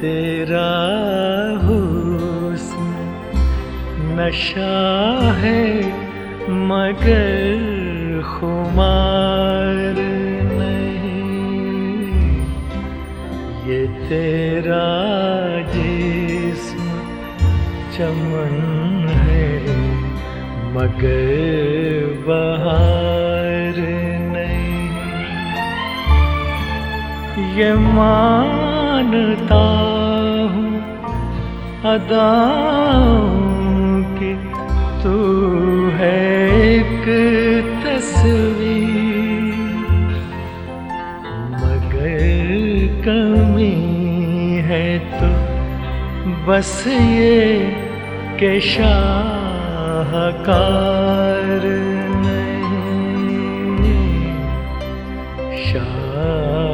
तेरा हुस्न नशा है मगर खुमार नहीं। ये तेरा जिस्म चमन है मगर बहार नहीं। ये मानता हूँ अदाओं की तू है एक तस्वीर, मगर कमी है तो बस ये के शाहकार नहीं, शाहकार